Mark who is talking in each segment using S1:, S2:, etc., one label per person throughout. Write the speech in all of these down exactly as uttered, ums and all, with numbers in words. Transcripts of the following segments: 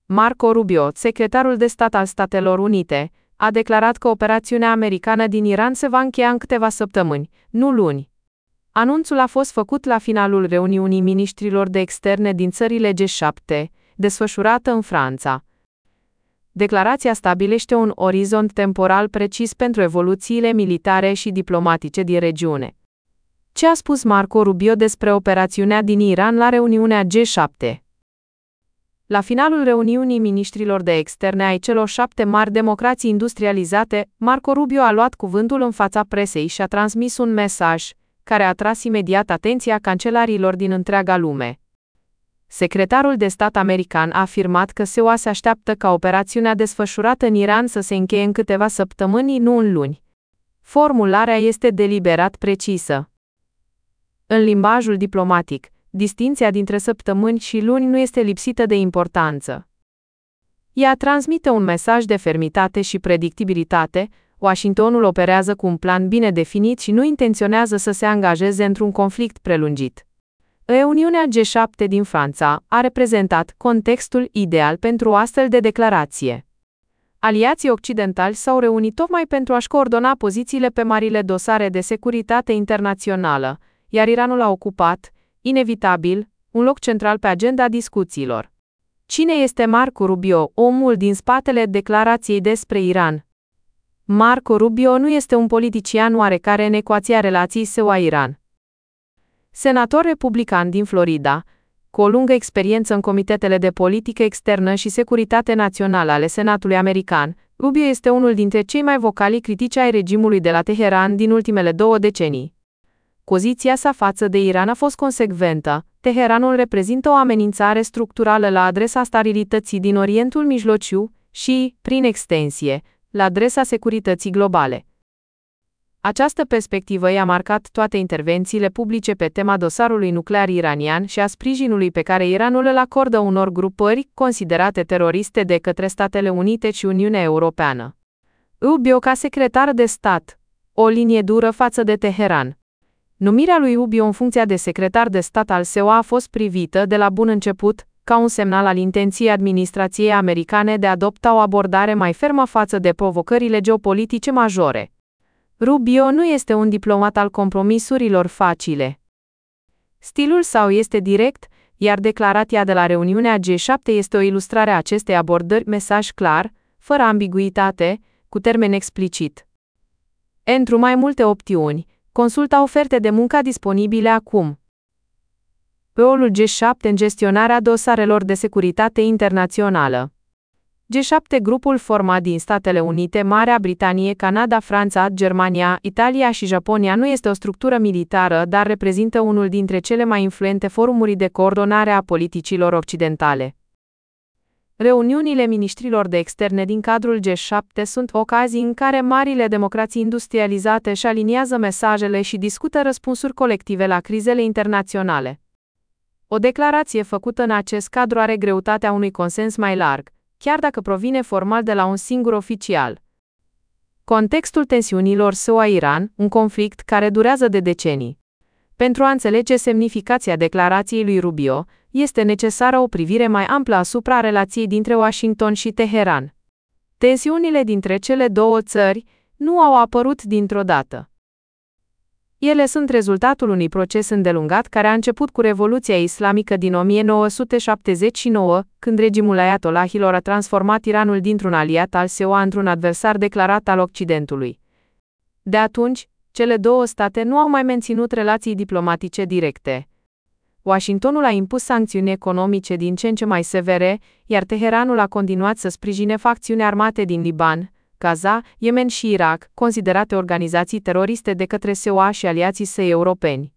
S1: Marco Rubio, secretarul de stat al Statelor Unite, a declarat că operațiunea americană din Iran se va încheia în câteva săptămâni, nu luni. Anunțul a fost făcut la finalul reuniunii miniștrilor de externe din țările G șapte, desfășurată în Franța. Declarația stabilește un orizont temporal precis pentru evoluțiile militare și diplomatice din regiune. Ce a spus Marco Rubio despre operațiunea din Iran la reuniunea G șapte? La finalul reuniunii miniștrilor de externe ai celor șapte mari democrații industrializate, Marco Rubio a luat cuvântul în fața presei și a transmis un mesaj, care a atras imediat atenția cancelarilor din întreaga lume. Secretarul de stat american a afirmat că S U A se așteaptă ca operațiunea desfășurată în Iran să se încheie în câteva săptămâni, nu în luni. Formularea este deliberat precisă. În limbajul diplomatic, distinția dintre săptămâni și luni nu este lipsită de importanță. Ea transmite un mesaj de fermitate și predictibilitate. Washingtonul operează cu un plan bine definit și nu intenționează să se angajeze într-un conflict prelungit. Reuniunea G șapte din Franța a reprezentat contextul ideal pentru o astfel de declarație. Aliații occidentali s-au reunit tocmai pentru a-și coordona pozițiile pe marile dosare de securitate internațională, iar Iranul a ocupat, inevitabil, un loc central pe agenda discuțiilor. Cine este Marco Rubio, omul din spatele declarației despre Iran? Marco Rubio nu este un politician oarecare în ecuația relației S U A-Iran. Senator republican din Florida, cu o lungă experiență în comitetele de politică externă și securitate națională ale Senatului american, Rubio este unul dintre cei mai vocali critici ai regimului de la Teheran din ultimele două decenii. Poziția sa față de Iran a fost consecventă. Teheranul reprezintă o amenințare structurală la adresa stabilității din Orientul Mijlociu și, prin extensie, la adresa securității globale. Această perspectivă i-a marcat toate intervențiile publice pe tema dosarului nuclear iranian și a sprijinului pe care Iranul îl acordă unor grupări considerate teroriste de către Statele Unite și Uniunea Europeană. Rubio ca secretar de stat, o linie dură față de Teheran. Numirea lui Rubio în funcția de secretar de stat al S U A a fost privită de la bun început ca un semnal al intenției administrației americane de a adopta o abordare mai fermă față de provocările geopolitice majore. Rubio nu este un diplomat al compromisurilor facile. Stilul său este direct, iar declarația de la reuniunea G șapte este o ilustrare a acestei abordări, mesaj clar, fără ambiguitate, cu termen explicit. Într-o mai multe opțiuni, consulta oferte de muncă disponibile acum. Rolul G șapte în gestionarea dosarelor de securitate internațională. G șapte, grupul format din Statele Unite, Marea Britanie, Canada, Franța, Germania, Italia și Japonia, nu este o structură militară, dar reprezintă unul dintre cele mai influente forumuri de coordonare a politicilor occidentale. Reuniunile miniștrilor de externe din cadrul G șapte sunt ocazii în care marile democrații industrializate își aliniază mesajele și discută răspunsuri colective la crizele internaționale. O declarație făcută în acest cadru are greutatea unui consens mai larg, chiar dacă provine formal de la un singur oficial. Contextul tensiunilor S U A-Iran, un conflict care durează de decenii. Pentru a înțelege semnificația declarației lui Rubio, este necesară o privire mai amplă asupra relației dintre Washington și Teheran. Tensiunile dintre cele două țări nu au apărut dintr-o dată. Ele sunt rezultatul unui proces îndelungat care a început cu Revoluția Islamică din o mie nouă sute șaptezeci și nouă, când regimul ayatollahilor a transformat Iranul dintr-un aliat al S U A într-un adversar declarat al Occidentului. De atunci, cele două state nu au mai menținut relații diplomatice directe. Washingtonul a impus sancțiuni economice din ce în ce mai severe, iar Teheranul a continuat să sprijine facțiuni armate din Liban, Gaza, Yemen și Irak, considerate organizații teroriste de către S U A și aliații săi europeni.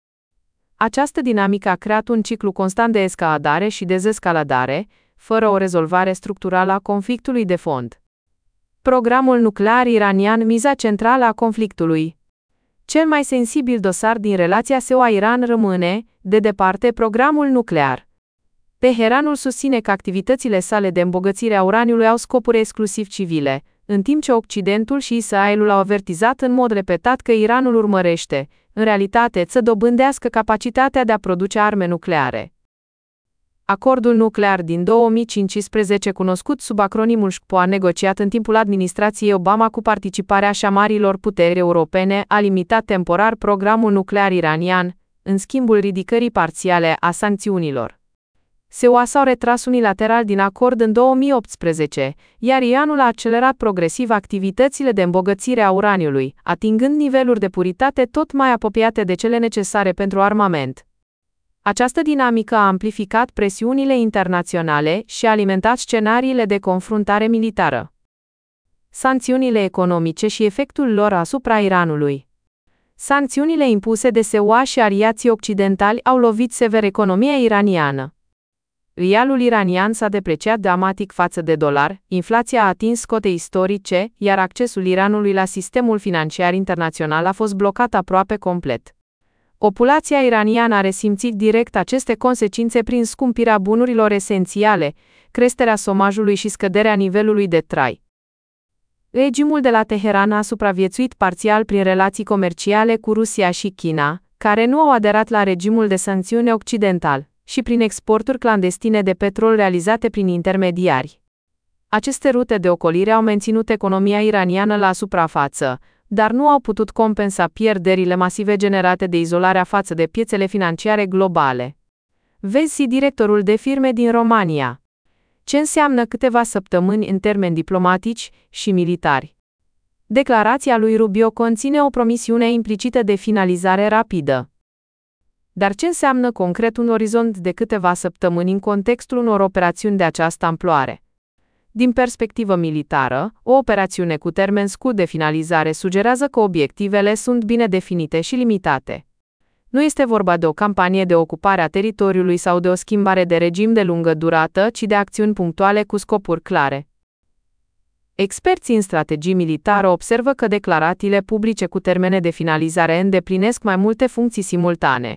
S1: Această dinamică a creat un ciclu constant de escaladare și dezescaladare, fără o rezolvare structurală a conflictului de fond. Programul nuclear iranian, miza centrală a conflictului. Cel mai sensibil dosar din relația S U A-Iran rămâne, de departe, programul nuclear. Teheranul susține că activitățile sale de îmbogățire a uraniului au scopuri exclusiv civile, în timp ce Occidentul și Israelul au avertizat în mod repetat că Iranul urmărește, în realitate, să dobândească capacitatea de a produce arme nucleare. Acordul nuclear din două mii cincisprezece, cunoscut sub acronimul S C P O, a negociat în timpul administrației Obama cu participarea așa marilor puteri europene, a limitat temporar programul nuclear iranian, în schimbul ridicării parțiale a sancțiunilor. S U A s-au retras unilateral din acord în două mii optsprezece, iar Iranul a accelerat progresiv activitățile de îmbogățire a uraniului, atingând niveluri de puritate tot mai apropiate de cele necesare pentru armament. Această dinamică a amplificat presiunile internaționale și a alimentat scenariile de confruntare militară. Sancțiunile economice și efectul lor asupra Iranului. Sancțiunile impuse de S U A și aliații occidentali au lovit sever economia iraniană. Rialul iranian s-a depreciat dramatic față de dolar, inflația a atins cote istorice, iar accesul Iranului la sistemul financiar internațional a fost blocat aproape complet. Populația iraniană a resimțit direct aceste consecințe prin scumpirea bunurilor esențiale, creșterea șomajului și scăderea nivelului de trai. Regimul de la Teheran a supraviețuit parțial prin relații comerciale cu Rusia și China, care nu au aderat la regimul de sancțiuni occidental, și prin exporturi clandestine de petrol realizate prin intermediari. Aceste rute de ocolire au menținut economia iraniană la suprafață, dar nu au putut compensa pierderile masive generate de izolarea față de piețele financiare globale. Vezi directorul de firme din România. Ce înseamnă câteva săptămâni în termeni diplomatici și militari? Declarația lui Rubio conține o promisiune implicită de finalizare rapidă. Dar ce înseamnă concret un orizont de câteva săptămâni în contextul unor operațiuni de această amploare? Din perspectivă militară, o operațiune cu termen scurt de finalizare sugerează că obiectivele sunt bine definite și limitate. Nu este vorba de o campanie de ocupare a teritoriului sau de o schimbare de regim de lungă durată, ci de acțiuni punctuale cu scopuri clare. Experții în strategii militară observă că declarațiile publice cu termene de finalizare îndeplinesc mai multe funcții simultane.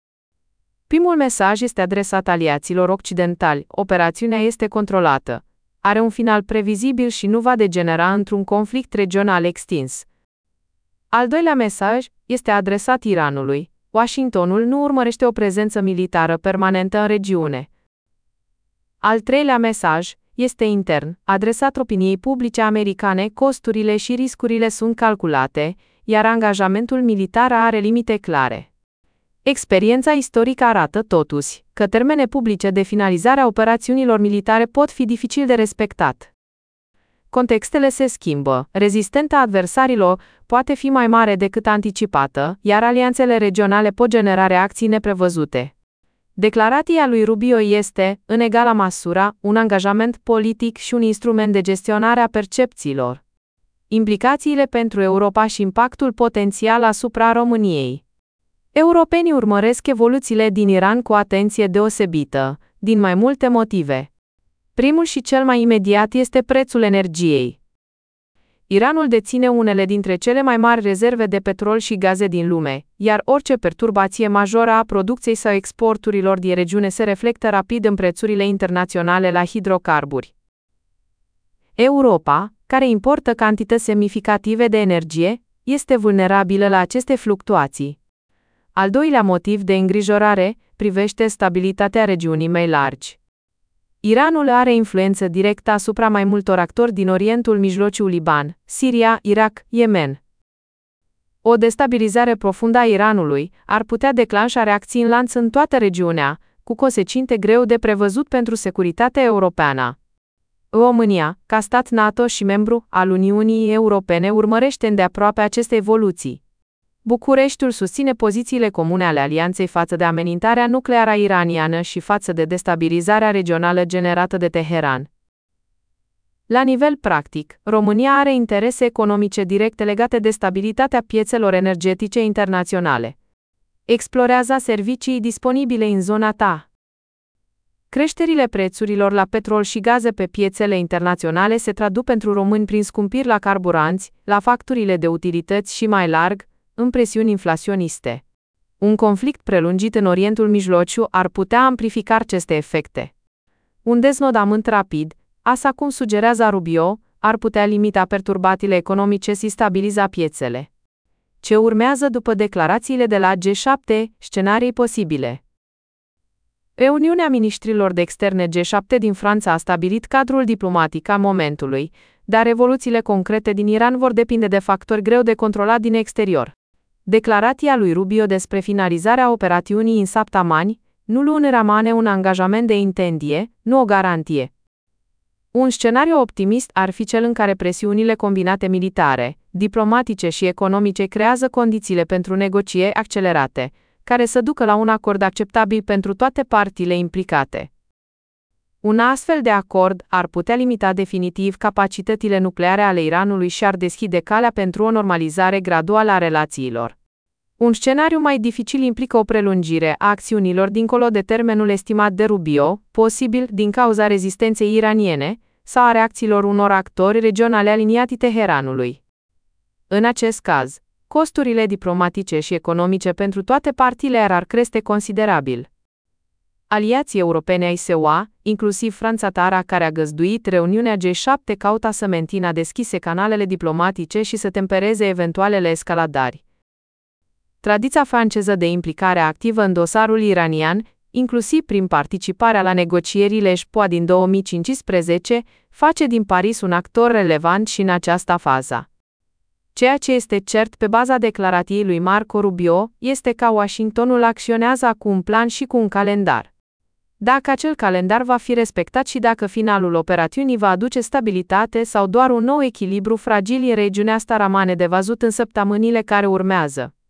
S1: Primul mesaj este adresat aliaților occidentali: operațiunea este controlată, are un final previzibil și nu va degenera într-un conflict regional extins. Al doilea mesaj este adresat Iranului: Washingtonul nu urmărește o prezență militară permanentă în regiune. Al treilea mesaj este intern, adresat opiniei publice americane: costurile și riscurile sunt calculate, iar angajamentul militar are limite clare. Experiența istorică arată, totuși, că termene publice de finalizare a operațiunilor militare pot fi dificil de respectat. Contextele se schimbă, rezistența adversarilor poate fi mai mare decât anticipată, iar alianțele regionale pot genera reacții neprevăzute. Declarația lui Rubio este, în egală măsură, un angajament politic și un instrument de gestionare a percepțiilor. Implicațiile pentru Europa și impactul potențial asupra României. Europenii urmăresc evoluțiile din Iran cu atenție deosebită, din mai multe motive. Primul și cel mai imediat este prețul energiei. Iranul deține unele dintre cele mai mari rezerve de petrol și gaze din lume, iar orice perturbație majoră a producției sau exporturilor din regiune se reflectă rapid în prețurile internaționale la hidrocarburi. Europa, care importă cantități semnificative de energie, este vulnerabilă la aceste fluctuații. Al doilea motiv de îngrijorare privește stabilitatea regiunii mai largi. Iranul are influență directă asupra mai multor actori din Orientul Mijlociu: Liban, Siria, Irak, Yemen. O destabilizare profundă a Iranului ar putea declanșa reacții în lanț în toată regiunea, cu consecințe greu de prevăzut pentru securitatea europeană. România, ca stat NATO și membru al Uniunii Europene, urmărește îndeaproape aceste evoluții. Bucureștiul susține pozițiile comune ale alianței față de amenințarea nucleară iraniană și față de destabilizarea regională generată de Teheran. La nivel practic, România are interese economice directe legate de stabilitatea piețelor energetice internaționale. Explorează servicii disponibile în zona ta. Creșterile prețurilor la petrol și gaze pe piețele internaționale se traduc pentru români prin scumpiri la carburanți, la facturile de utilități și, mai larg, în presiuni inflaționiste. Un conflict prelungit în Orientul Mijlociu ar putea amplifica aceste efecte. Un deznodament rapid, așa cum sugerează Rubio, ar putea limita perturbațiile economice și stabiliza piețele. Ce urmează după declarațiile de la G șapte, scenarii posibile? Reuniunea miniștrilor de externe G șapte din Franța a stabilit cadrul diplomatic al momentului, dar evoluțiile concrete din Iran vor depinde de factori greu de controlat din exterior. Declarația lui Rubio despre finalizarea operațiunii în săptămâni, nu luni rămâne un angajament de intenție, nu o garantie. Un scenariu optimist ar fi cel în care presiunile combinate militare, diplomatice și economice creează condițiile pentru negocieri accelerate, care să ducă la un acord acceptabil pentru toate părțile implicate. Un astfel de acord ar putea limita definitiv capacitățile nucleare ale Iranului și ar deschide calea pentru o normalizare graduală a relațiilor. Un scenariu mai dificil implică o prelungire a acțiunilor dincolo de termenul estimat de Rubio, posibil din cauza rezistenței iraniene sau a reacțiilor unor actori regionale aliniati Teheranului. În acest caz, costurile diplomatice și economice pentru toate părțile ar crește considerabil. Aliații europene ai S U A, inclusiv Franța țara care a găzduit reuniunea G șapte, caută să mențină deschise canalele diplomatice și să tempereze eventualele escaladări. Tradiția franceză de implicare activă în dosarul iranian, inclusiv prin participarea la negocierile S P O A din două mii cincisprezece, face din Paris un actor relevant și în această fază. Ceea ce este cert pe baza declarației lui Marco Rubio este că Washingtonul acționează cu un plan și cu un calendar. Dacă acel calendar va fi respectat și dacă finalul operațiunii va aduce stabilitate sau doar un nou echilibru fragil în regiunea asta rămâne de văzut în săptămânile care urmează.